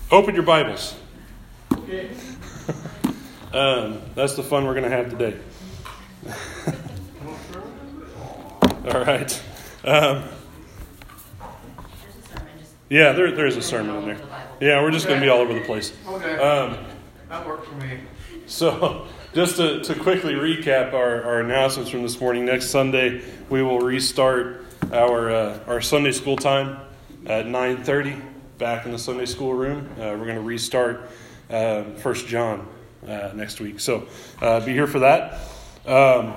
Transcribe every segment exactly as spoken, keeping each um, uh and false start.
Open your Bibles. Okay. um, that's the fun we're going to have today. All right. Um, yeah, there, there is a sermon in there. Yeah, we're just going to be all over the place. Okay. Um, that worked for me. So, just to, to quickly recap our, our announcements from this morning, next Sunday we will restart our uh, our Sunday school time at nine thirty back in the Sunday school room. Uh, we're going to restart uh, First John uh, next week. So, uh, be here for that. Um,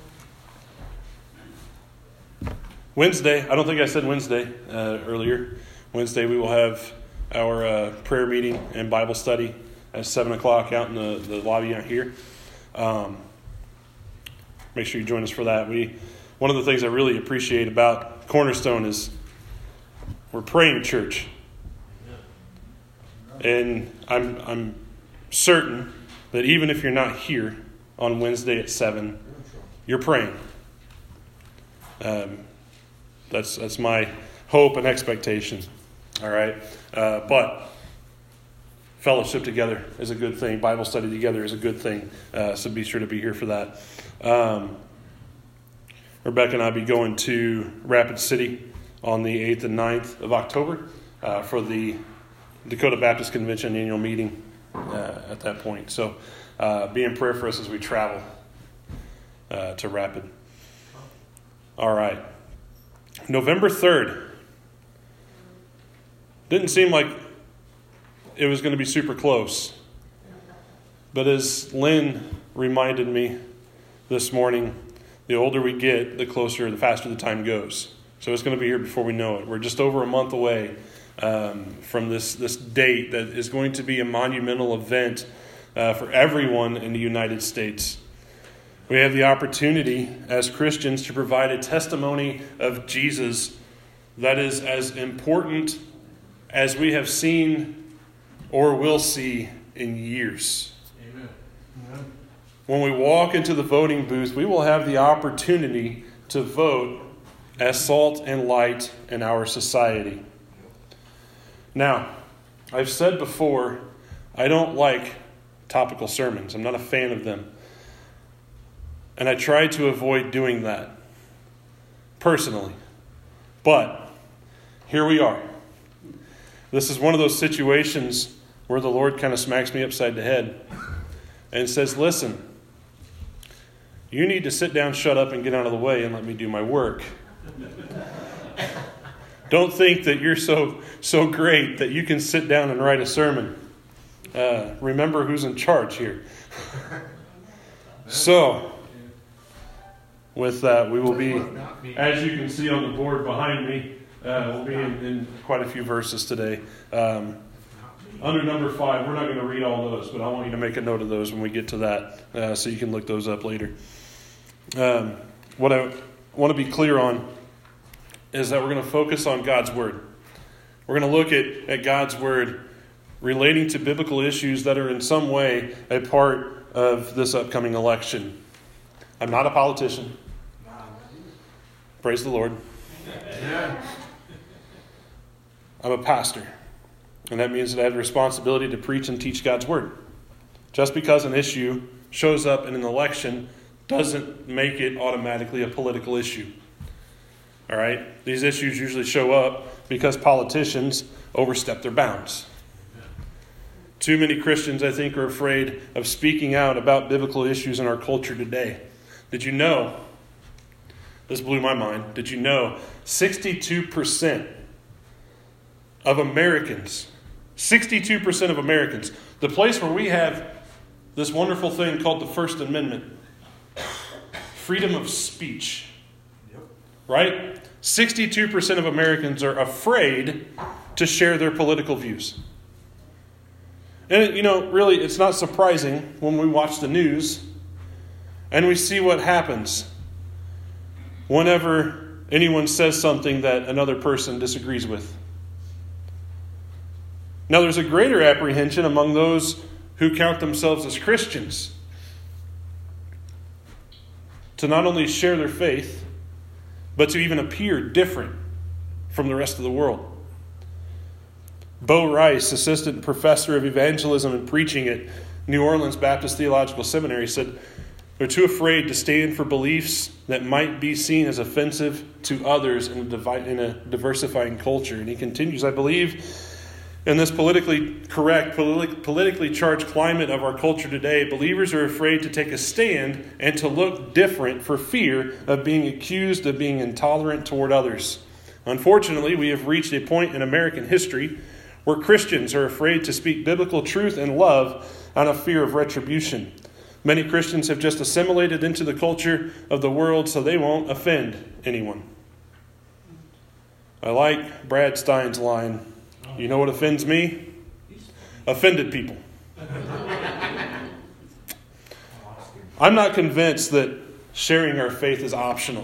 Wednesday, I don't think I said Wednesday uh, earlier. Wednesday we will have our uh, prayer meeting and Bible study at seven o'clock out in the, the lobby out here. Um, make sure you join us for that. We One of the things I really appreciate about Cornerstone is we're praying church. And I'm I'm certain that even if you're not here on Wednesday at seven, you're praying. Um, that's that's my hope and expectation. All right, uh, but fellowship together is a good thing. Bible study together is a good thing. Uh, so be sure to be here for that. Um, Rebecca and I will be going to Rapid City on the eighth and ninth of October uh, for the Dakota Baptist Convention annual meeting uh, at that point. So uh, be in prayer for us as we travel uh, to Rapid. All right. November third. Didn't seem like it was going to be super close. But as Lynn reminded me this morning, the older we get, the closer, the faster the time goes. So it's going to be here before we know it. We're just over a month away um, from this, this date that is going to be a monumental event uh, for everyone in the United States. We have the opportunity as Christians to provide a testimony of Jesus that is as important as we have seen or will see in years. Amen. Amen. When we walk into the voting booth, we will have the opportunity to vote as salt and light in our society. Now, I've said before, I don't like topical sermons. I'm not a fan of them. And I try to avoid doing that personally. But here we are. This is one of those situations where the Lord kind of smacks me upside the head and says, listen, you need to sit down, shut up, and get out of the way and let me do my work. Don't think that you're so so great that you can sit down and write a sermon. Uh, remember who's in charge here. So, with that, we will be, as you can see on the board behind me, uh, we'll be in, in quite a few verses today. Um, under number five, we're not going to read all those, but I want you to make a note of those when we get to that, uh, so you can look those up later. Um, what I want to be clear on is that we're going to focus on God's Word. We're going to look at, at God's Word relating to biblical issues that are in some way a part of this upcoming election. I'm not a politician. Praise the Lord. I'm a pastor. And that means that I have the responsibility to preach and teach God's Word. Just because an issue shows up in an election doesn't make it automatically a political issue. All right? These issues usually show up because politicians overstep their bounds. Too many Christians, I think, are afraid of speaking out about biblical issues in our culture today. Did you know, this blew my mind, did you know sixty-two percent of Americans, sixty-two percent of Americans, the place where we have this wonderful thing called the First Amendment, freedom of speech, right? sixty-two percent of Americans are afraid to share their political views. And, you know, really, it's not surprising when we watch the news and we see what happens whenever anyone says something that another person disagrees with. Now, there's a greater apprehension among those who count themselves as Christians to not only share their faith, but to even appear different from the rest of the world. Bo Rice, assistant professor of evangelism and preaching at New Orleans Baptist Theological Seminary, said they're too afraid to stand for beliefs that might be seen as offensive to others in a, divi- in a diversifying culture. And he continues, I believe in this politically correct, politi- politically charged climate of our culture today, believers are afraid to take a stand and to look different for fear of being accused of being intolerant toward others. Unfortunately, we have reached a point in American history where Christians are afraid to speak biblical truth and love out of fear of retribution. Many Christians have just assimilated into the culture of the world so they won't offend anyone. I like Brad Stein's line, you know what offends me? Offended people. I'm not convinced that sharing our faith is optional.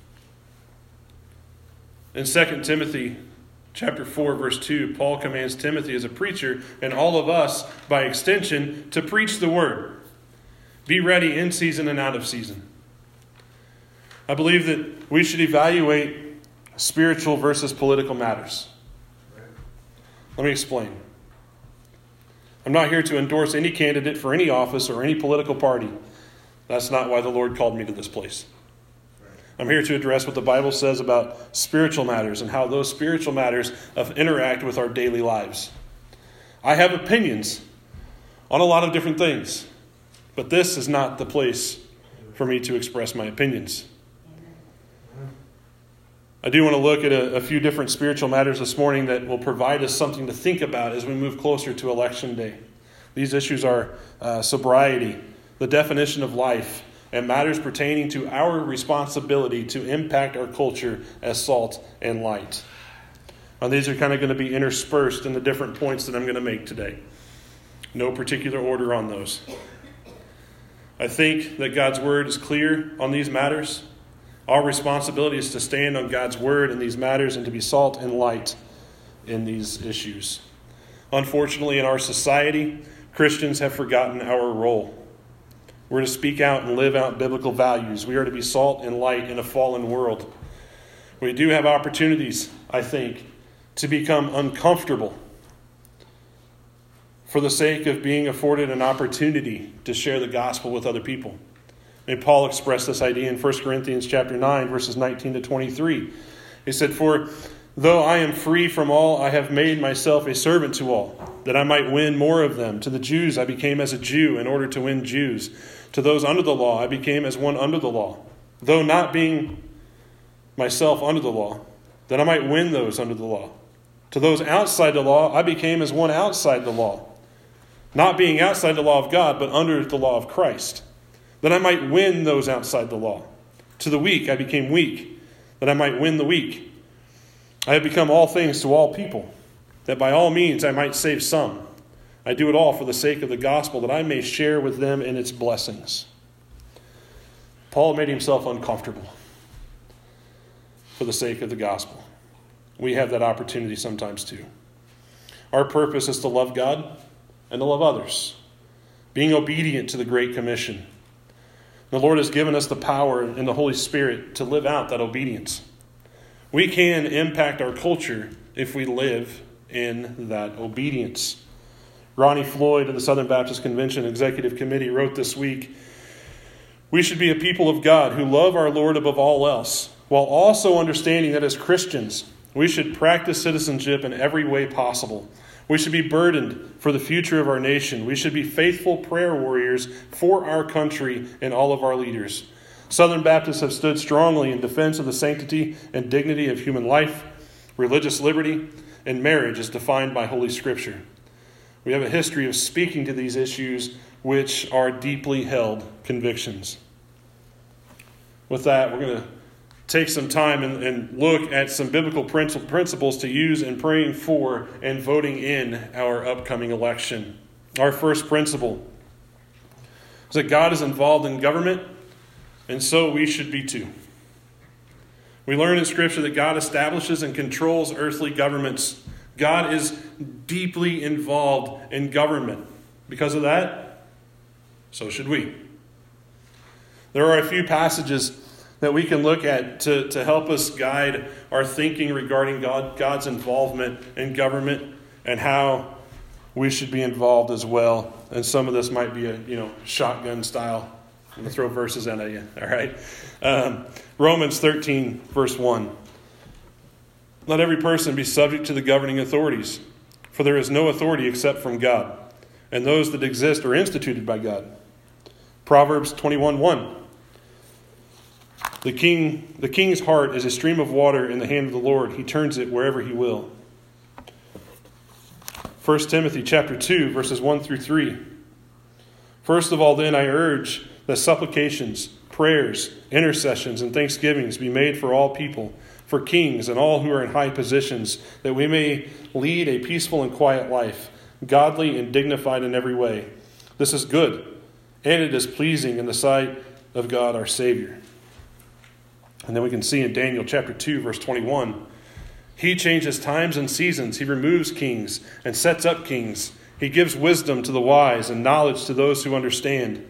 In Second Timothy chapter four, verse two, Paul commands Timothy as a preacher, and all of us, by extension, to preach the word. Be ready in season and out of season. I believe that we should evaluate spiritual versus political matters. Let me explain. I'm not here to endorse any candidate for any office or any political party. That's not why the Lord called me to this place. I'm here to address what the Bible says about spiritual matters and how those spiritual matters interact with our daily lives. I have opinions on a lot of different things, but this is not the place for me to express my opinions. I do want to look at a, a few different spiritual matters this morning that will provide us something to think about as we move closer to Election Day. These issues are uh, sobriety, the definition of life, and matters pertaining to our responsibility to impact our culture as salt and light. Now, these are kind of going to be interspersed in the different points that I'm going to make today. No particular order on those. I think that God's word is clear on these matters. Our responsibility is to stand on God's word in these matters and to be salt and light in these issues. Unfortunately, in our society, Christians have forgotten our role. We're to speak out and live out biblical values. We are to be salt and light in a fallen world. We do have opportunities, I think, to become uncomfortable for the sake of being afforded an opportunity to share the gospel with other people. And Paul expressed this idea in First Corinthians chapter nine, verses nineteen to twenty-three. He said, "For though I am free from all, I have made myself a servant to all, that I might win more of them. To the Jews I became as a Jew in order to win Jews. To those under the law I became as one under the law, though not being myself under the law, that I might win those under the law. To those outside the law I became as one outside the law, not being outside the law of God, but under the law of Christ, that I might win those outside the law. To the weak I became weak, that I might win the weak. I have become all things to all people, that by all means I might save some. I do it all for the sake of the gospel, that I may share with them in its blessings." Paul made himself uncomfortable for the sake of the gospel. We have that opportunity sometimes too. Our purpose is to love God and to love others, being obedient to the Great Commission. The Lord has given us the power and the Holy Spirit to live out that obedience. We can impact our culture if we live in that obedience. Ronnie Floyd of the Southern Baptist Convention Executive Committee wrote this week, "We should be a people of God who love our Lord above all else, while also understanding that as Christians, we should practice citizenship in every way possible. We should be burdened for the future of our nation. We should be faithful prayer warriors for our country and all of our leaders. Southern Baptists have stood strongly in defense of the sanctity and dignity of human life, religious liberty, and marriage as defined by Holy Scripture. We have a history of speaking to these issues which are deeply held convictions." With that, we're going to take some time and, and look at some biblical principles to use in praying for and voting in our upcoming election. Our first principle is that God is involved in government, and so we should be too. We learn in Scripture that God establishes and controls earthly governments. God is deeply involved in government. Because of that, so should we. There are a few passages that we can look at to, to help us guide our thinking regarding God, God's involvement in government. and how we should be involved as well. And some of this might be a, you know, shotgun style. I'm going to throw verses in at you, all right? Um, Romans thirteen, verse one. Let every person be subject to the governing authorities, for there is no authority except from God, and those that exist are instituted by God. Proverbs twenty-one, one. The king, the king's heart is a stream of water in the hand of the Lord. He turns it wherever he will. First Timothy chapter two, verses one through three. First of all, then, I urge that supplications, prayers, intercessions, and thanksgivings be made for all people, for kings and all who are in high positions, that we may lead a peaceful and quiet life, godly and dignified in every way. This is good, and it is pleasing in the sight of God our Savior. And then we can see in Daniel chapter two, verse twenty-one, He changes times and seasons. He removes kings and sets up kings. He gives wisdom to the wise and knowledge to those who understand.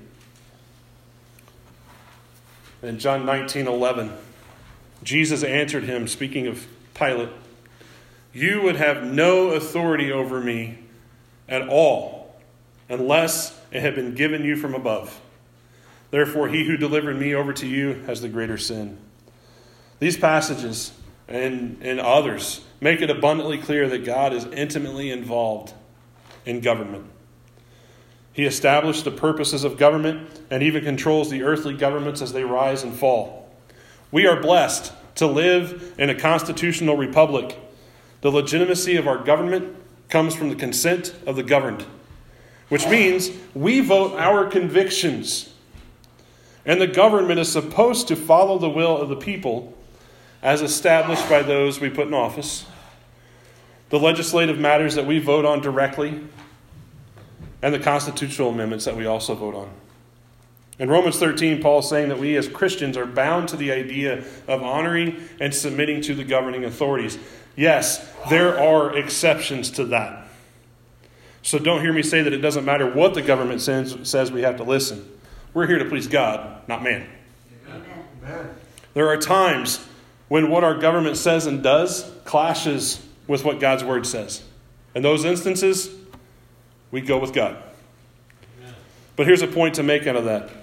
In John nineteen eleven, Jesus answered him, speaking of Pilate, "You would have no authority over me at all, unless it had been given you from above. Therefore, he who delivered me over to you has the greater sin." These passages and, and others make it abundantly clear that God is intimately involved in government. He established the purposes of government and even controls the earthly governments as they rise and fall. We are blessed to live in a constitutional republic. The legitimacy of our government comes from the consent of the governed, which means we vote our convictions. And the government is supposed to follow the will of the people as established by those we put in office. The legislative matters that we vote on directly, and the constitutional amendments that we also vote on. In Romans thirteen, Paul is saying that we as Christians are bound to the idea of honoring and submitting to the governing authorities. Yes, there are exceptions to that. So don't hear me say that it doesn't matter what the government says, says we have to listen. We're here to please God, not man. Amen. There are times when what our government says and does clashes with what God's word says. In those instances, we go with God. Amen. But here's a point to make out of that.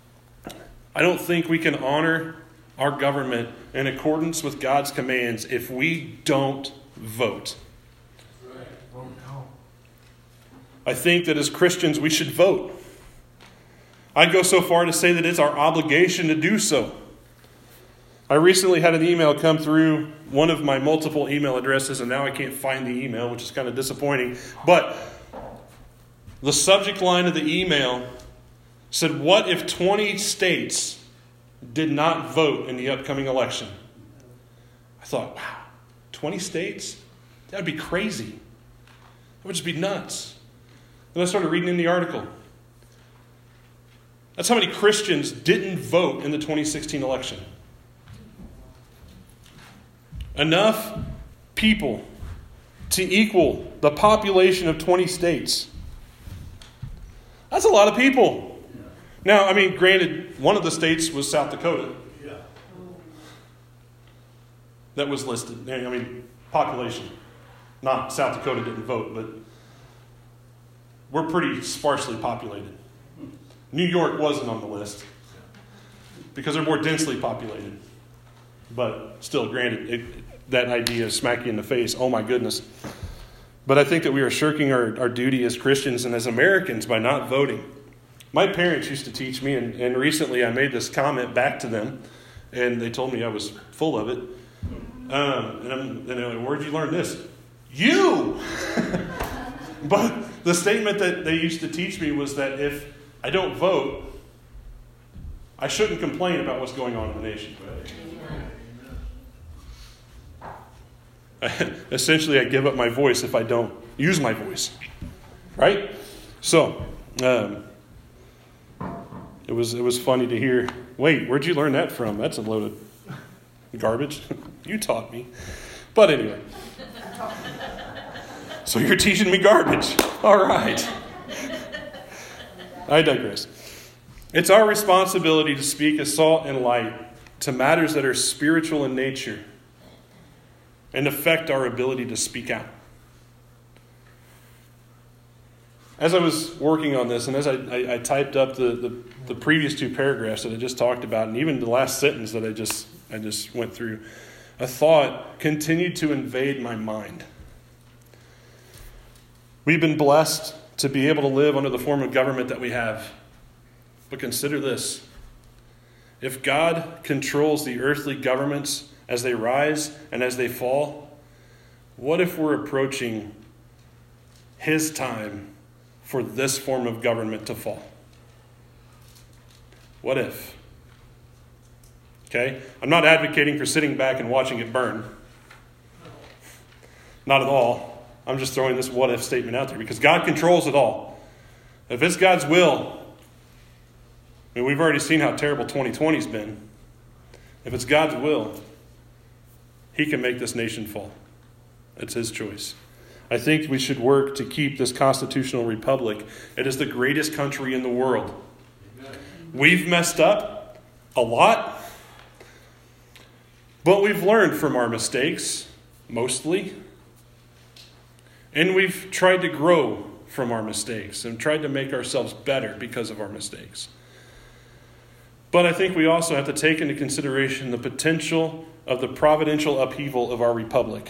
I don't think we can honor our government in accordance with God's commands if we don't vote. Right. Vote no. I think that as Christians, we should vote. I'd go so far to say that it's our obligation to do so. I recently had an email come through one of my multiple email addresses, and now I can't find the email, which is kind of disappointing. But the subject line of the email said, "What if twenty states did not vote in the upcoming election?" I thought, wow, twenty states? That would be crazy. That would just be nuts. And I started reading in the article. That's how many Christians didn't vote in the twenty sixteen election. Enough people to equal the population of twenty states. That's a lot of people. Now, I mean, granted, one of the states was South Dakota. Yeah. That was listed. I mean, population. Not South Dakota didn't vote, but we're pretty sparsely populated. New York wasn't on the list because they're more densely populated. But still, granted, it, that idea smack you in the face. Oh my goodness. But I think that we are shirking our, our duty as Christians and as Americans by not voting. My parents used to teach me, and, and recently I made this comment back to them, and they told me I was full of it. Um, and I'm, and they're like, "Where'd you learn this?" You! But the statement that they used to teach me was that if I don't vote, I shouldn't complain about what's going on in the nation. Essentially, I give up my voice if I don't use my voice. Right? So, um, it was it was funny to hear, "Wait, where'd you learn that from? That's a load of garbage." You taught me. But anyway. So you're teaching me garbage. All right. I digress. It's our responsibility to speak as salt and light to matters that are spiritual in nature and affect our ability to speak out. as I was working on this, and as I, I, I typed up the, the, the previous two paragraphs that I just talked about, and even the last sentence that I just I just went through, a thought continued to invade my mind. We've been blessed to be able to live under the form of government that we have. But consider this. If God controls the earthly governments as they rise and as they fall, what if we're approaching his time for this form of government to fall? What if? Okay? I'm not advocating for sitting back and watching it burn. Not at all. I'm just throwing this what if statement out there because God controls it all. If it's God's will, I mean, we've already seen how terrible twenty twenty's been. If it's God's will, he can make this nation fall. It's his choice. I think we should work to keep this constitutional republic. It is the greatest country in the world. Amen. We've messed up a lot, but we've learned from our mistakes, mostly. And we've tried to grow from our mistakes and tried to make ourselves better because of our mistakes. But I think we also have to take into consideration the potential of the providential upheaval of our republic.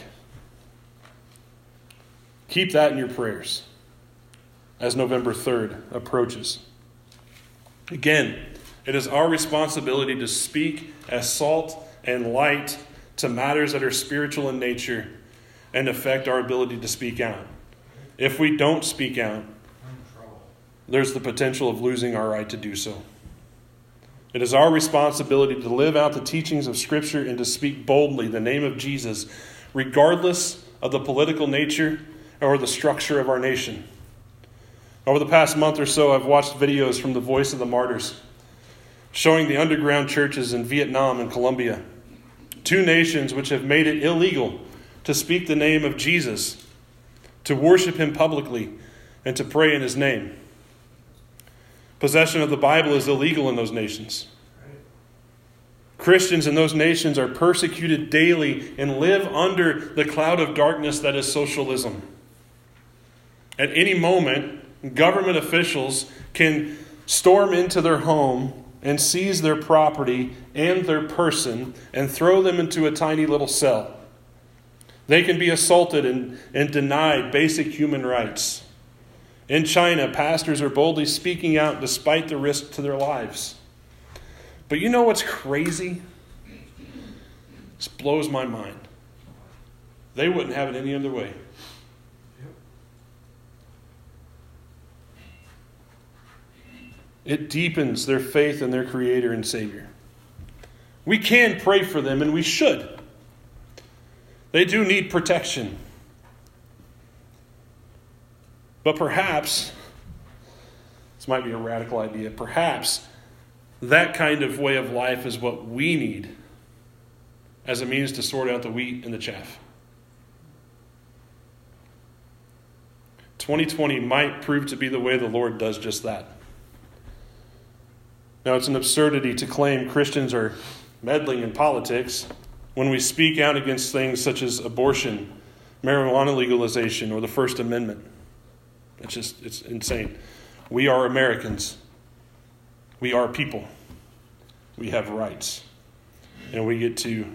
Keep that in your prayers as November third approaches. Again, it is our responsibility to speak as salt and light to matters that are spiritual in nature and affect our ability to speak out. If we don't speak out, there's the potential of losing our right to do so. It is our responsibility to live out the teachings of Scripture and to speak boldly the name of Jesus, regardless of the political nature or the structure of our nation. Over the past month or so, I've watched videos from the Voice of the Martyrs, showing the underground churches in Vietnam and Colombia, two nations which have made it illegal to speak the name of Jesus, to worship him publicly, and to pray in his name. Possession of the Bible is illegal in those nations. Christians in those nations are persecuted daily and live under the cloud of darkness that is socialism. At any moment, government officials can storm into their home and seize their property and their person and throw them into a tiny little cell. They can be assaulted and, and denied basic human rights. In China, pastors are boldly speaking out despite the risk to their lives. But you know what's crazy? This blows my mind. They wouldn't have it any other way. It deepens their faith in their Creator and Savior. We can pray for them, and we should. They do need protection. But perhaps, this might be a radical idea, perhaps that kind of way of life is what we need as a means to sort out the wheat and the chaff. twenty twenty might prove to be the way the Lord does just that. Now, it's an absurdity to claim Christians are meddling in politics when we speak out against things such as abortion, marijuana legalization, or the First Amendment. It's just, it's insane. We are Americans. We are people. We have rights. And we get to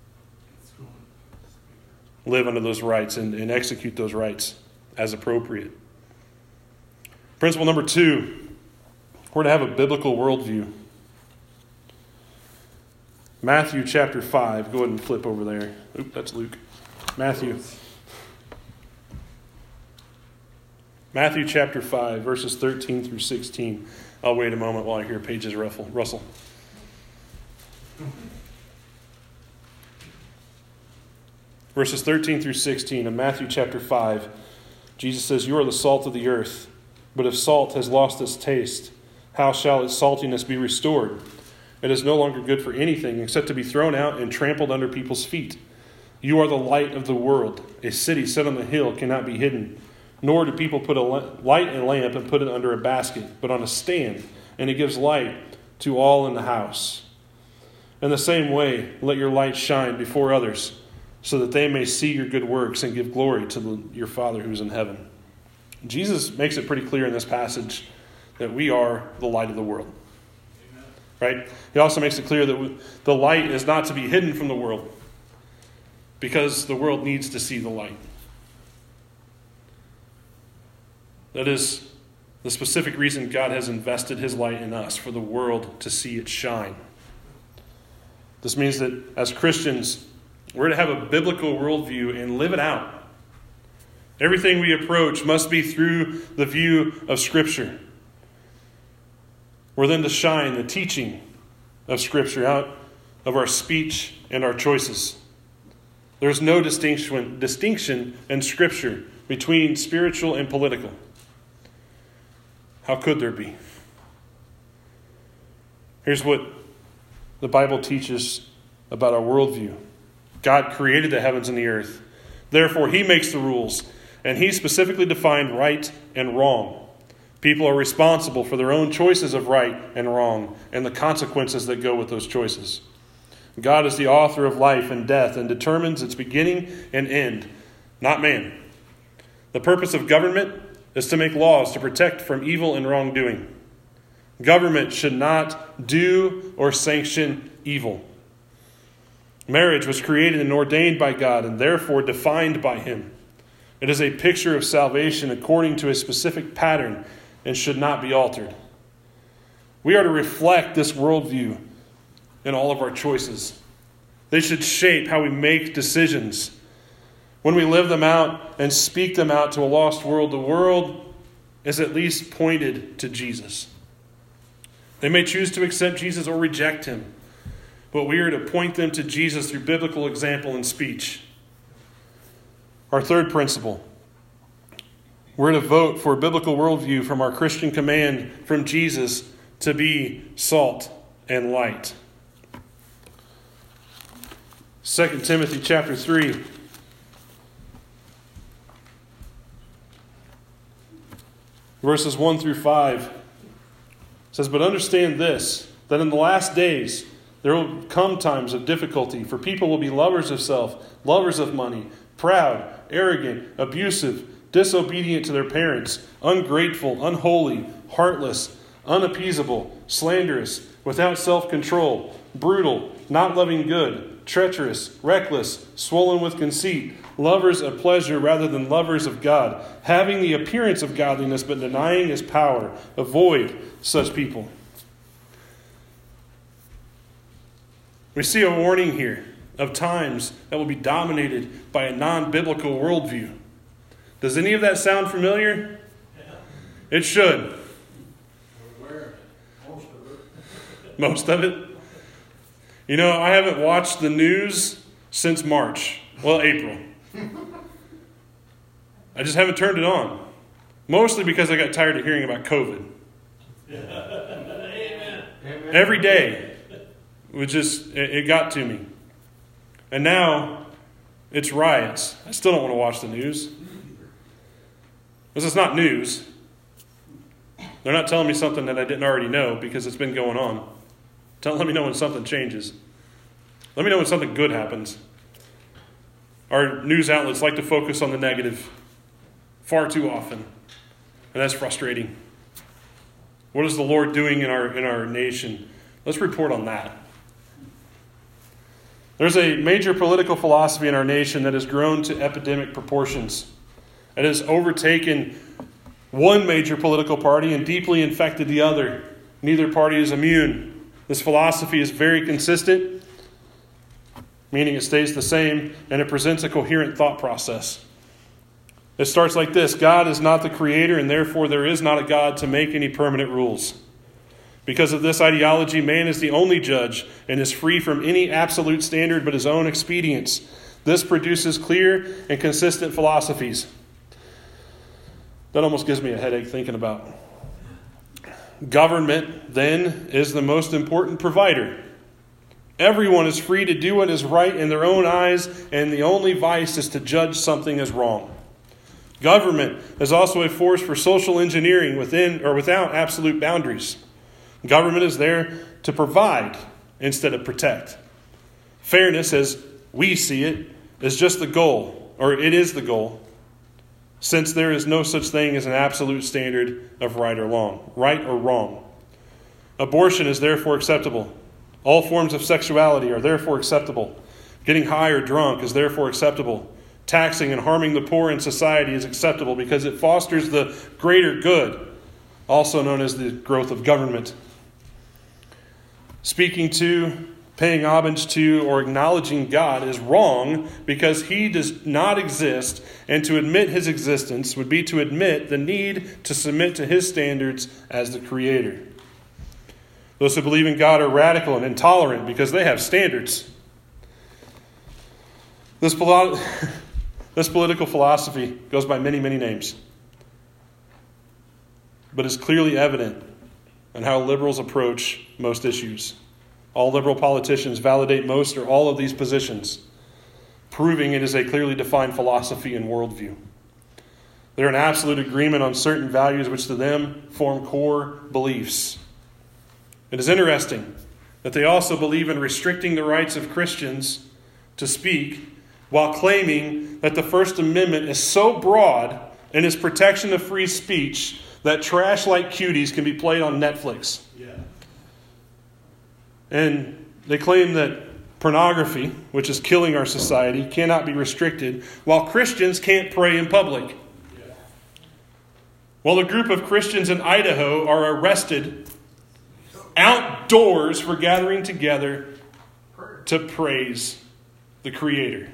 live under those rights and, and execute those rights as appropriate. Principle number two, we're to have a biblical worldview. Matthew chapter five. Go ahead and flip over there. Oop, that's Luke. Matthew. Matthew chapter five, verses thirteen through sixteen. I'll wait a moment while I hear pages ruffle, rustle. Verses thirteen through sixteen of Matthew chapter five. Jesus says, "You are the salt of the earth, but if salt has lost its taste, how shall its saltiness be restored? It is no longer good for anything except to be thrown out and trampled under people's feet. You are the light of the world. A city set on the hill cannot be hidden. Nor do people put a light in a lamp and put it under a basket, but on a stand, and it gives light to all in the house. In the same way, let your light shine before others, so that they may see your good works and give glory to the, your Father who is in heaven." Jesus makes it pretty clear in this passage that we are the light of the world. Amen. Right? He also makes it clear that we, the light is not to be hidden from the world because the world needs to see the light. That is the specific reason God has invested his light in us, for the world to see it shine. This means that as Christians, we're to have a biblical worldview and live it out. Everything we approach must be through the view of Scripture. We're then to shine the teaching of Scripture out of our speech and our choices. There's no distinction, distinction in Scripture between spiritual and political. How could there be? Here's what the Bible teaches about our worldview. God created the heavens and the earth. Therefore, he makes the rules, and he specifically defined right and wrong. People are responsible for their own choices of right and wrong and the consequences that go with those choices. God is the author of life and death and determines its beginning and end, not man. The purpose of government is to make laws to protect from evil and wrongdoing. Government should not do or sanction evil. Marriage was created and ordained by God and therefore defined by him. It is a picture of salvation according to a specific pattern and should not be altered. We are to reflect this worldview in all of our choices. They should shape how we make decisions. When we live them out and speak them out to a lost world, the world is at least pointed to Jesus. They may choose to accept Jesus or reject him, but we are to point them to Jesus through biblical example and speech. Our third principle, we're to vote for a biblical worldview from our Christian command from Jesus to be salt and light. Second Timothy chapter three. Verses one through five says, "But understand this, that in the last days there will come times of difficulty, for people will be lovers of self, lovers of money, proud, arrogant, abusive, disobedient to their parents, ungrateful, unholy, heartless, unappeasable, slanderous, without self-control, brutal, not loving good, treacherous, reckless, swollen with conceit, lovers of pleasure rather than lovers of God, having the appearance of godliness but denying his power. Avoid such people." We see a warning here of times that will be dominated by a non-biblical worldview. Does any of that sound familiar? Yeah. It should. Most of it. Most of it? You know, I haven't watched the news since March. Well, April. I just haven't turned it on. Mostly because I got tired of hearing about COVID. Amen. Every day. It was just, it, it got to me. And now, it's riots. I still don't want to watch the news. This is not news. They're not telling me something that I didn't already know because it's been going on. Tell, let me know when something changes. Let me know when something good happens. Our news outlets like to focus on the negative far too often. And that's frustrating. What is the Lord doing in our in our nation? Let's report on that. There's a major political philosophy in our nation that has grown to epidemic proportions. It has overtaken one major political party and deeply infected the other. Neither party is immune. This philosophy is very consistent, meaning it stays the same, and it presents a coherent thought process. It starts like this: God is not the creator, and therefore there is not a God to make any permanent rules. Because of this ideology, man is the only judge and is free from any absolute standard but his own expedience. This produces clear and consistent philosophies. That almost gives me a headache thinking about. Government, then, is the most important provider. Everyone is free to do what is right in their own eyes, and the only vice is to judge something as wrong. Government is also a force for social engineering within or without absolute boundaries. Government is there to provide instead of protect. Fairness, as we see it, is just the goal, or it is the goal. since there is no such thing as an absolute standard of right or wrong, right or wrong. Abortion is therefore acceptable. All forms of sexuality are therefore acceptable. Getting high or drunk is therefore acceptable. Taxing and harming the poor in society is acceptable because it fosters the greater good, also known as the growth of government. Speaking to, paying homage to, or acknowledging God is wrong because he does not exist, and to admit his existence would be to admit the need to submit to his standards as the Creator. Those who believe in God are radical and intolerant because they have standards. This, poli- this political philosophy goes by many, many names, but is clearly evident in how liberals approach most issues. All liberal politicians validate most or all of these positions, proving it is a clearly defined philosophy and worldview. They're in absolute agreement on certain values which to them form core beliefs. It is interesting that they also believe in restricting the rights of Christians to speak while claiming that the First Amendment is so broad in its protection of free speech that trash like cuties can be played on Netflix. Yeah. And they claim that pornography, which is killing our society, cannot be restricted, while Christians can't pray in public. Yeah. While a group of Christians in Idaho are arrested outdoors for gathering together to praise the Creator.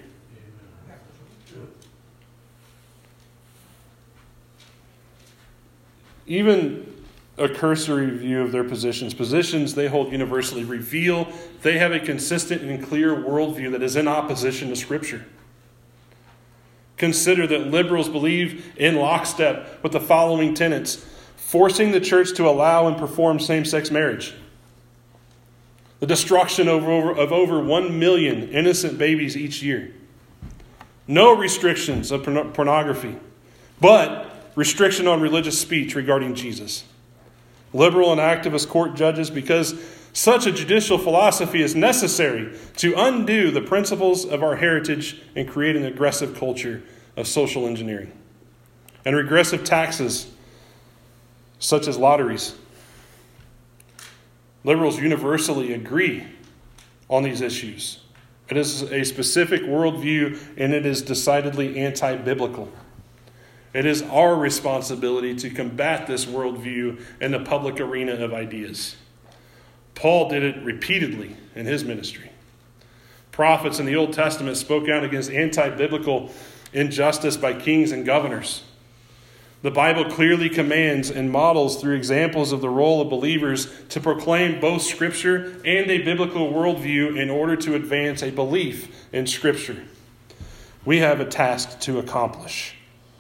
Even a cursory view of their positions, positions they hold universally, reveal they have a consistent and clear worldview that is in opposition to Scripture. Consider that liberals believe in lockstep with the following tenets: forcing the church to allow and perform same-sex marriage, the destruction of over, of over one million innocent babies each year, no restrictions of porn- pornography, but restriction on religious speech regarding Jesus. Liberal and activist court judges because such a judicial philosophy is necessary to undo the principles of our heritage and create an aggressive culture of social engineering. And regressive taxes such as lotteries. Liberals universally agree on these issues. It is a specific worldview and it is decidedly anti-biblical. It is our responsibility to combat this worldview in the public arena of ideas. Paul did it repeatedly in his ministry. Prophets in the Old Testament spoke out against anti-biblical injustice by kings and governors. The Bible clearly commands and models through examples of the role of believers to proclaim both Scripture and a biblical worldview in order to advance a belief in Scripture. We have a task to accomplish.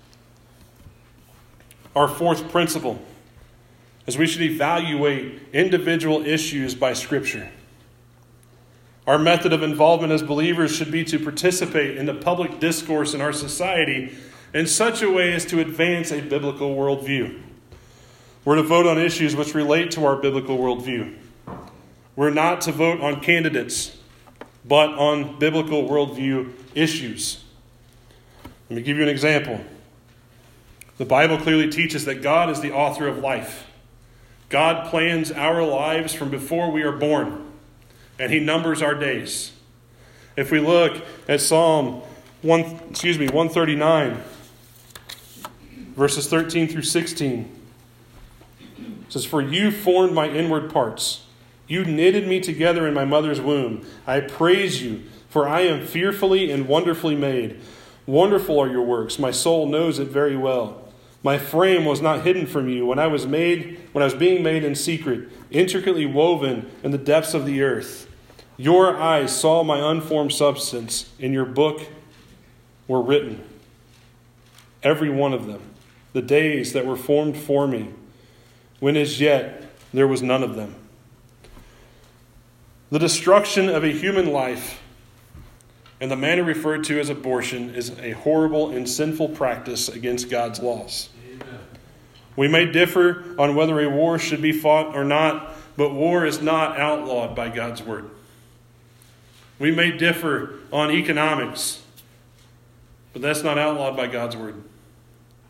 Our fourth principle is we should evaluate individual issues by Scripture. Our method of involvement as believers should be to participate in the public discourse in our society in such a way as to advance a biblical worldview. We're to vote on issues which relate to our biblical worldview. We're not to vote on candidates, but on biblical worldview issues. Let me give you an example. The Bible clearly teaches that God is the author of life. God plans our lives from before we are born, and He numbers our days. If we look at Psalm one, excuse me, one thirty-nine, verses thirteen through sixteen, it says, "For you formed my inward parts. You knitted me together in my mother's womb. I praise you, for I am fearfully and wonderfully made. Wonderful are your works. My soul knows it very well. My frame was not hidden from you when I was made, when I was being made in secret, intricately woven in the depths of the earth. Your eyes saw my unformed substance. In your book were written, every one of them, the days that were formed for me, when as yet there was none of them." The destruction of a human life and the manner referred to as abortion is a horrible and sinful practice against God's laws. Amen. We may differ on whether a war should be fought or not, but war is not outlawed by God's word. We may differ on economics, but that's not outlawed by God's word.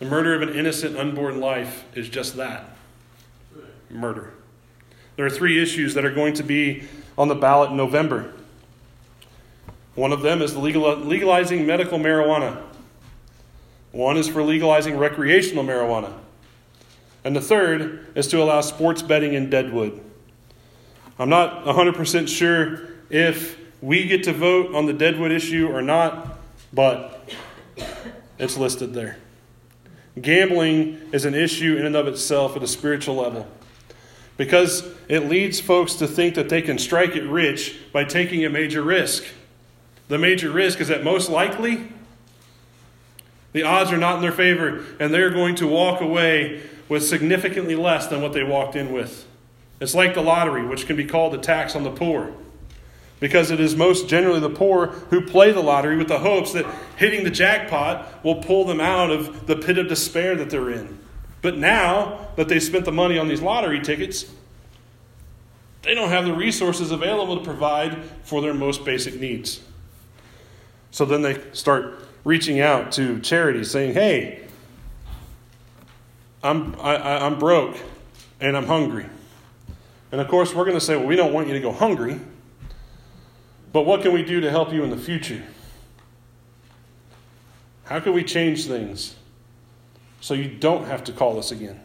The murder of an innocent unborn life is just that. Murder. There are three issues that are going to be on the ballot in November. One of them is the legal, legalizing medical marijuana. One is for legalizing recreational marijuana. And the third is to allow sports betting in Deadwood. I'm not one hundred percent sure if we get to vote on the Deadwood issue or not, but it's listed there. Gambling is an issue in and of itself at a spiritual level, because it leads folks to think that they can strike it rich by taking a major risk. The major risk is that most likely the odds are not in their favor, and they're going to walk away with significantly less than what they walked in with. It's like the lottery, which can be called a tax on the poor, because it is most generally the poor who play the lottery with the hopes that hitting the jackpot will pull them out of the pit of despair that they're in. But now that they spent the money on these lottery tickets, they don't have the resources available to provide for their most basic needs. So then they start reaching out to charities saying, hey, I'm, I, I'm broke and I'm hungry. And of course, we're going to say, well, we don't want you to go hungry, but what can we do to help you in the future? How can we change things so you don't have to call us again?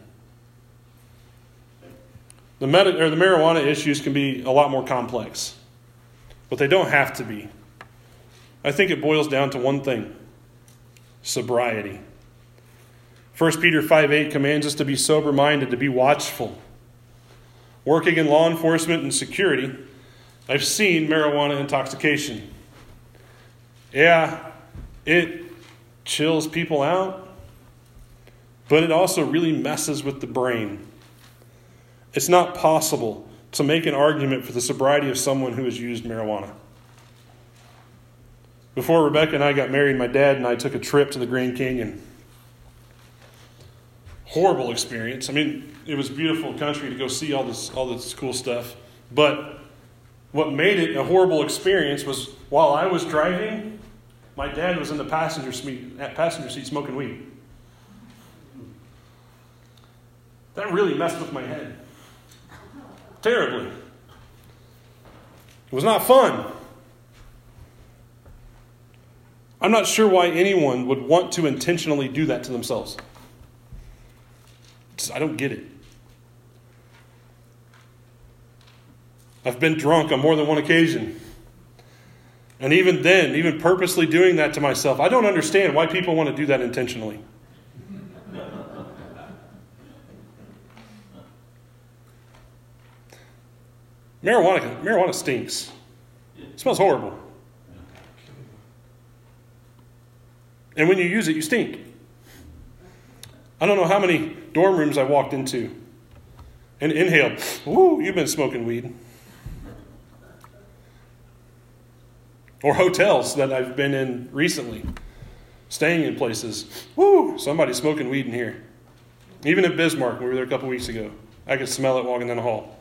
The, med- or the marijuana issues can be a lot more complex, but they don't have to be. I think it boils down to one thing: sobriety. First Peter five eight commands us to be sober-minded, to be watchful. Working in law enforcement and security, I've seen marijuana intoxication. Yeah, it chills people out, but it also really messes with the brain. It's not possible to make an argument for the sobriety of someone who has used marijuana. Before Rebecca and I got married, my dad and I took a trip to the Grand Canyon. Horrible experience. I mean, it was beautiful country to go see all this, all this cool stuff. But what made it a horrible experience was while I was driving, my dad was in the passenger seat, passenger seat smoking weed. That really messed with my head. Terribly. It was not fun. I'm not sure why anyone would want to intentionally do that to themselves. Just, I don't get it. I've been drunk on more than one occasion. And even then, even purposely doing that to myself, I don't understand why people want to do that intentionally. Marijuana, marijuana stinks. It smells horrible. And when you use it, you stink. I don't know how many dorm rooms I walked into and inhaled. Woo, you've been smoking weed. Or hotels that I've been in recently. Staying in places. Woo, somebody's smoking weed in here. Even at Bismarck, we were there a couple weeks ago. I could smell it walking down the hall.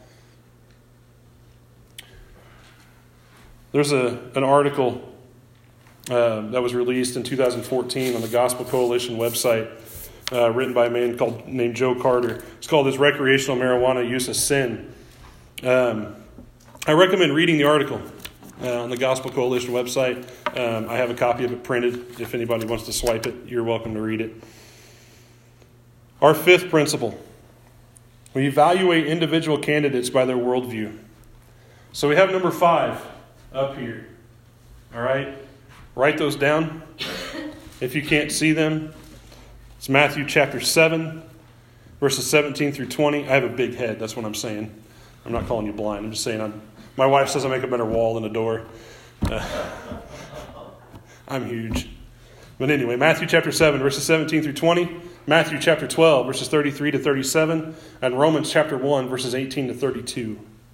There's a an article uh, that was released in two thousand fourteen on the Gospel Coalition website, uh, written by a man called named Joe Carter. It's called "Is Recreational Marijuana Use a Sin?" Um, I recommend reading the article uh, on the Gospel Coalition website. Um, I have a copy of it printed. If anybody wants to swipe it, you're welcome to read it. Our fifth principle: we evaluate individual candidates by their worldview. So we have number five up here. All right? Write those down if you can't see them. It's Matthew chapter seven, verses seventeen through twenty. I have a big head. That's what I'm saying. I'm not calling you blind. I'm just saying I'm. My wife says I make a better wall than a door. Uh, I'm huge. But anyway, Matthew chapter seven, verses seventeen through twenty. Matthew chapter twelve, verses thirty-three to thirty-seven. And Romans chapter one, verses eighteen to thirty-two.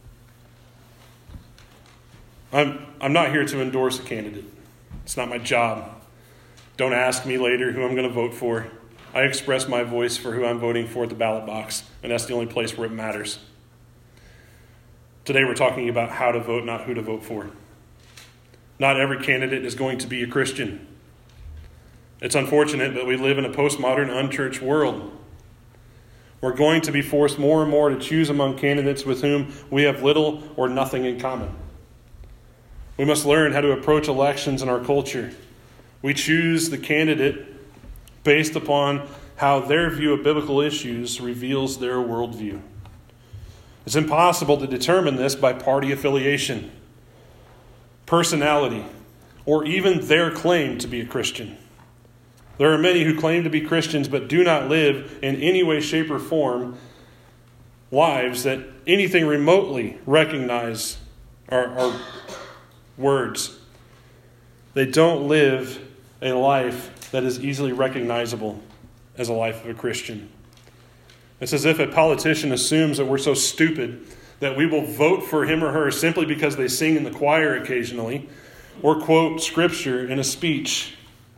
I'm I'm not here to endorse a candidate. It's not my job. Don't ask me later who I'm going to vote for. I express my voice for who I'm voting for at the ballot box, and that's the only place where it matters. Today we're talking about how to vote, not who to vote for. Not every candidate is going to be a Christian. It's unfortunate, but we live in a postmodern, unchurched world. We're going to be forced more and more to choose among candidates with whom we have little or nothing in common. We must learn how to approach elections in our culture. We choose the candidate based upon how their view of biblical issues reveals their worldview. It's impossible to determine this by party affiliation, personality, or even their claim to be a Christian. There are many who claim to be Christians but do not live in any way, shape, or form lives that anything remotely recognize our, our words. They don't live a life that is easily recognizable as a life of a Christian. It's as if a politician assumes that we're so stupid that we will vote for him or her simply because they sing in the choir occasionally or quote scripture in a speech.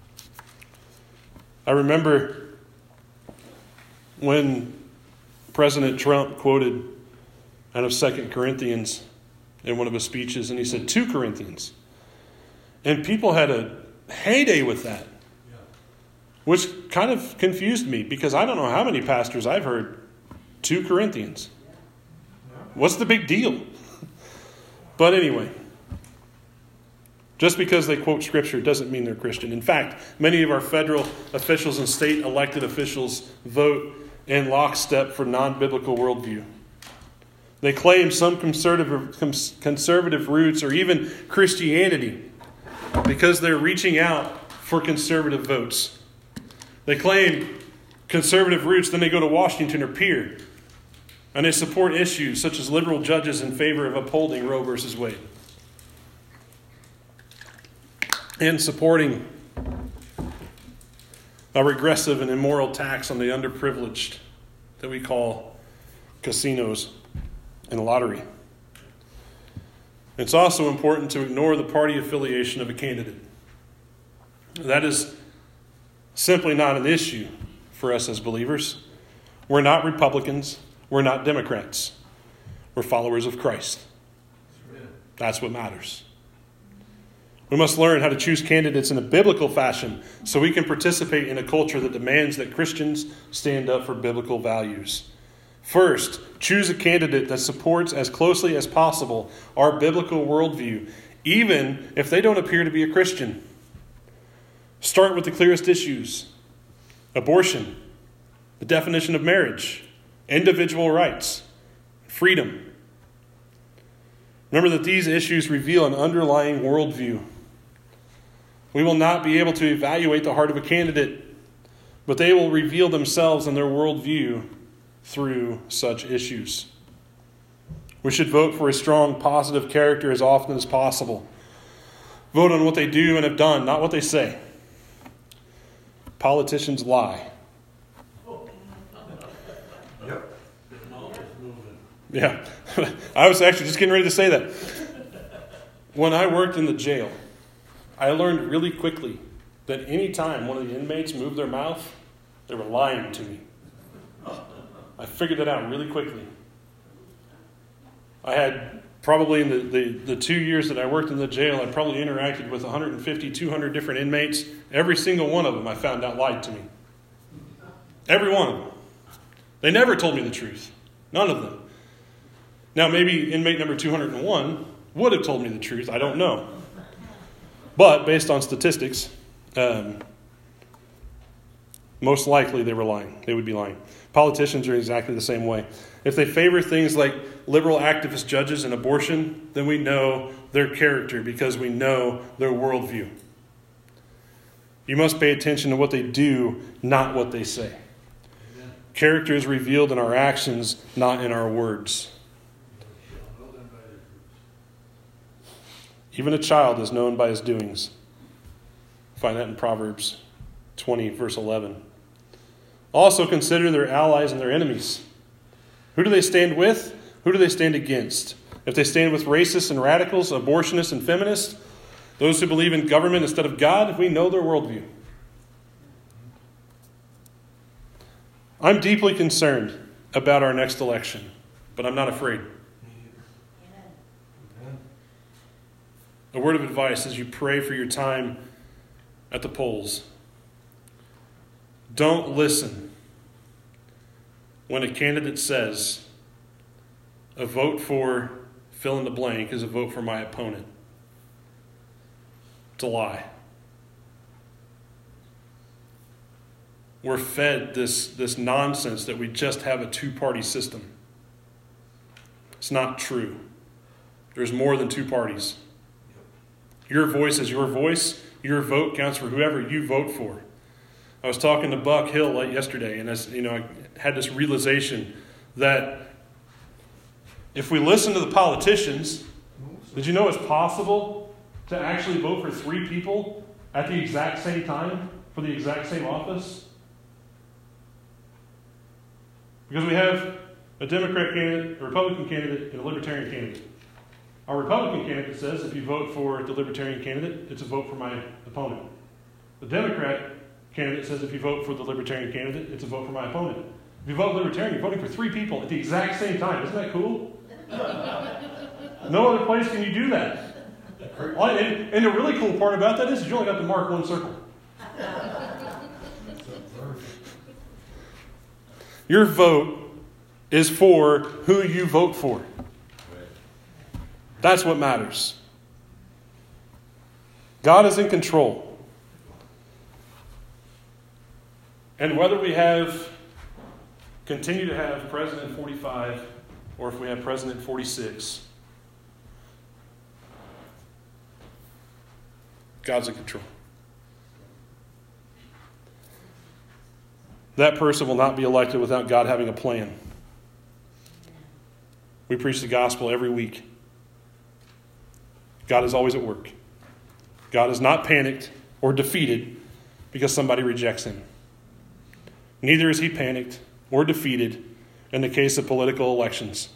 I remember when President Trump quoted out of Second Corinthians in one of his speeches, and he said two Corinthians. And people had a heyday with that, which kind of confused me because I don't know how many pastors I've heard two Corinthians. What's the big deal? But anyway, just because they quote Scripture doesn't mean they're Christian. In fact, many of our federal officials and state elected officials vote in lockstep for non-biblical worldview. They claim some conservative, conservative roots or even Christianity because they're reaching out for conservative votes. They claim conservative roots, then they go to Washington or Pierre, and they support issues such as liberal judges in favor of upholding Roe versus Wade, and supporting a regressive and immoral tax on the underprivileged that we call casinos and lottery. It's also important to ignore the party affiliation of a candidate. That is simply not an issue for us as believers. We're not Republicans. We're not Democrats. We're followers of Christ. That's what matters. We must learn how to choose candidates in a biblical fashion so we can participate in a culture that demands that Christians stand up for biblical values. First, choose a candidate that supports as closely as possible our biblical worldview, even if they don't appear to be a Christian. Start with the clearest issues: abortion, the definition of marriage, individual rights, freedom. Remember that these issues reveal an underlying worldview. We will not be able to evaluate the heart of a candidate, but they will reveal themselves and their worldview through such issues. We should vote for a strong, positive character as often as possible. Vote on what they do and have done, not what they say. Politicians lie. Yep. Yeah, I was actually just getting ready to say that. When I worked in the jail, I learned really quickly that any time one of the inmates moved their mouth, they were lying to me. I figured that out really quickly. I had probably in the, the, the two years that I worked in the jail, I probably interacted with one hundred fifty, two hundred different inmates. Every single one of them I found out lied to me. Every one of them. They never told me the truth. None of them. Now, maybe inmate number two hundred one would have told me the truth. I don't know. But based on statistics, um, most likely they were lying. They would be lying. Politicians are exactly the same way. If they favor things like liberal activist judges and abortion, then we know their character because we know their worldview. You must pay attention to what they do, not what they say. Amen. Character is revealed in our actions, not in our words. Even a child is known by his doings. Find that in Proverbs twenty, verse eleven. Also consider their allies and their enemies. Who do they stand with? Who do they stand against? If they stand with racists and radicals, abortionists and feminists, those who believe in government instead of God, we know their worldview. I'm deeply concerned about our next election, but I'm not afraid. A word of advice as you pray for your time at the polls. Don't listen when a candidate says a vote for fill in the blank is a vote for my opponent. It's a lie. We're fed this, this nonsense that we just have a two-party system. It's not true. There's more than two parties. Your voice is your voice. Your vote counts for whoever you vote for. I was talking to Buck Hill like yesterday, and as, you know, I had this realization that if we listen to the politicians, did you know it's possible to actually vote for three people at the exact same time for the exact same office? Because we have a Democrat candidate, a Republican candidate, and a Libertarian candidate. Our Republican candidate says if you vote for the Libertarian candidate, it's a vote for my opponent. The Democrat candidate says if you vote for the Libertarian candidate, it's a vote for my opponent. If you vote Libertarian, you're voting for three people at the exact same time. Isn't that cool? No other place can you do that. And, and the really cool part about that is you only have to mark one circle. Your vote is for who you vote for. That's what matters. God is in control. And whether we have, continue to have President forty-five, or if we have President forty-six, God's in control. That person will not be elected without God having a plan. We preach the gospel every week. God is always at work. God is not panicked or defeated because somebody rejects him. Neither is he panicked or defeated in the case of political elections.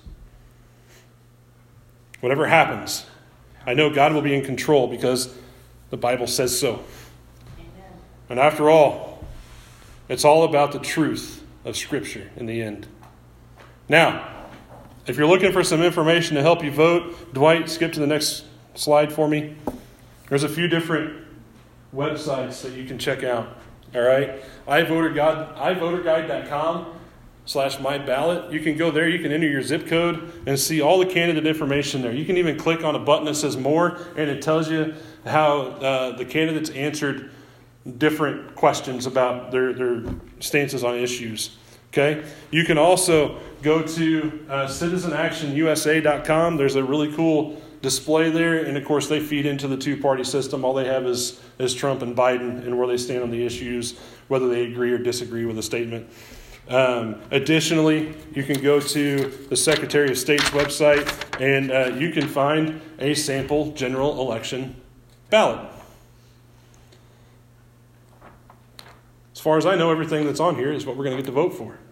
Whatever happens, I know God will be in control because the Bible says so. Amen. And after all, it's all about the truth of Scripture in the end. Now, if you're looking for some information to help you vote, Dwight, skip to the next slide for me. There's a few different websites that you can check out. All right, i voter guide dot com slash my ballot. You can go there. You can enter your zip code and see all the candidate information there. You can even click on a button that says more, and it tells you how uh, the candidates answered different questions about their, their stances on issues. Okay, you can also go to uh, citizen action u s a dot com. There's a really cool display there, and of course they feed into the two-party system. All they have is, is Trump and Biden and where they stand on the issues, whether they agree or disagree with the statement. Um, additionally, you can go to the Secretary of State's website, and uh, you can find a sample general election ballot. As far as I know, everything that's on here is what we're going to get to vote for.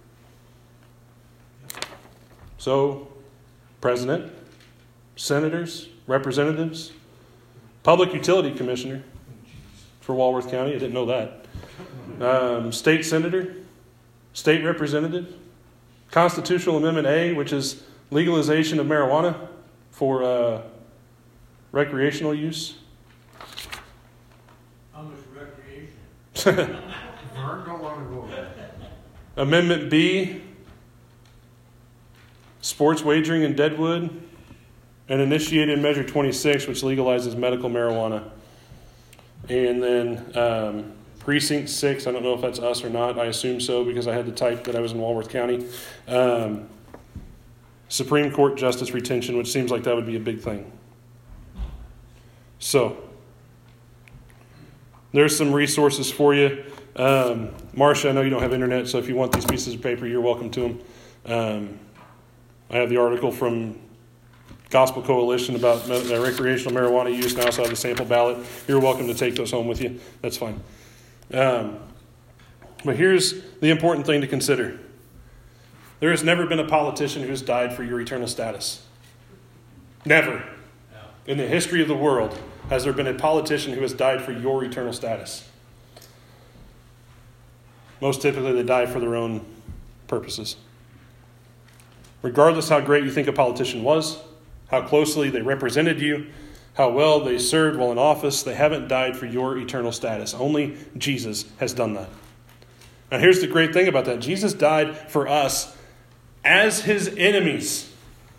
So, president, senators, representatives, public utility commissioner for Walworth County. I didn't know that. Um, state senator, state representative, constitutional amendment A, which is legalization of marijuana for uh, recreational use. How much recreation? Vern don't want to go there. Amendment B, sports wagering in Deadwood. And initiated Measure twenty-six, which legalizes medical marijuana. And then um, Precinct six, I don't know if that's us or not. I assume so because I had to type that I was in Walworth County. Um, Supreme Court Justice retention, which seems like that would be a big thing. So, there's some resources for you. Um, Marcia, I know you don't have internet, so if you want these pieces of paper, you're welcome to them. Um, I have the article from Gospel Coalition about recreational marijuana use, and I also have the sample ballot. You're welcome to take those home with you. That's fine. Um, but here's the important thing to consider. There has never been a politician who's died for your eternal status. Never. In the history of the world has there been a politician who has died for your eternal status. Most typically they die for their own purposes. Regardless how great you think a politician was, how closely they represented you, how well they served while in office, they haven't died for your eternal status. Only Jesus has done that. Now here's the great thing about that. Jesus died for us as his enemies.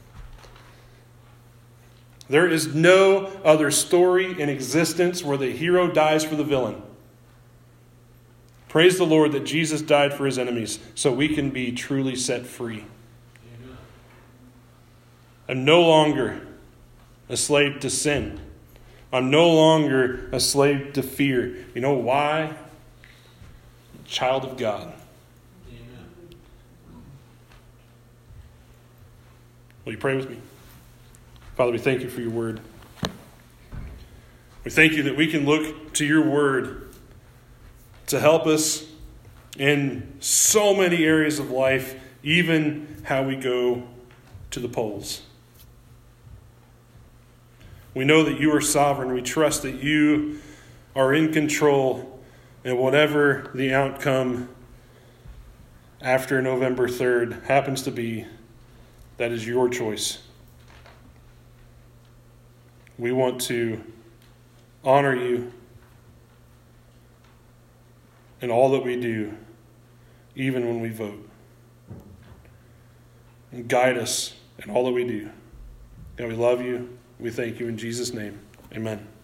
There is no other story in existence where the hero dies for the villain. Praise the Lord that Jesus died for his enemies so we can be truly set free. Amen. I'm no longer a slave to sin. I'm no longer a slave to fear. You know why? I'm a child of God. Amen. Will you pray with me? Father, we thank you for your word. We thank you that we can look to your word to help us in so many areas of life, even how we go to the polls. We know that you are sovereign. We trust that you are in control, and whatever the outcome after November third happens to be, that is your choice. We want to honor you in all that we do, even when we vote. And guide us in all that we do. God, we love you. We thank you in Jesus' name. Amen.